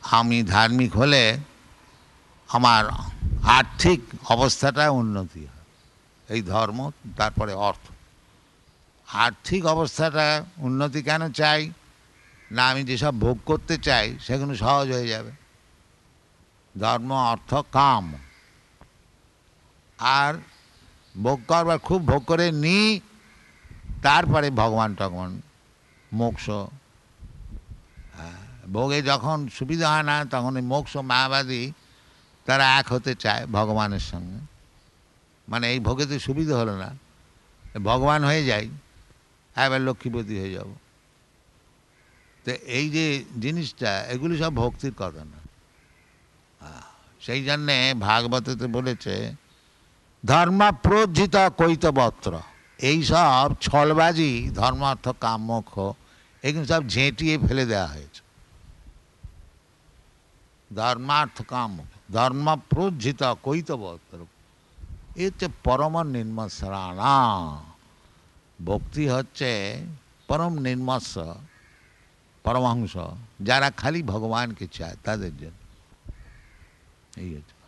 আমি ধার্মিক হলে আমার আর্থিক অবস্থাটা উন্নতি হয়। এই ধর্ম, তারপরে অর্থ। আর্থিক অবস্থাটা উন্নতি কেন চাই না, আমি যেসব ভোগ করতে চাই সেগুলো সহজ হয়ে যাবে। ধর্ম, অর্থ, কাম। আর ভোগ করবার খুব ভোগ করে নিই, তারপরে ভগবান টগবান মোক্ষ। ভোগে যখন সুবিধা হয় না তখন এই মোক্ষ মায়াবাদী তারা এক হতে চায় ভগবানের সঙ্গে। মানে এই ভোগেতে সুবিধা হলো না, ভগবান হয়ে যাই, এবার লক্ষ্মীপতি হয়ে যাব। তো এই যে জিনিসটা, এগুলি সব ভক্তির কথা না। সেই জন্যে ভাগবতেতে বলেছে ধর্ম প্রজ্জিত কৈতবত্র। এইসব ছলবাজি ধর্মার্থ কাম মোক্ষ এগুলো সব ঝেঁটিয়ে ফেলে দেওয়া হয়েছে। ধর্মার্থ কাম ধর্ম প্রজ্জিত কৈতবত্র, এ হচ্ছে পরম নির্মৎসরাণা। ভক্তি হচ্ছে পরম নির্মৎস, পরমহংস, যারা খালি ভগবানকে চায় তাদের জন্য। এই হচ্ছে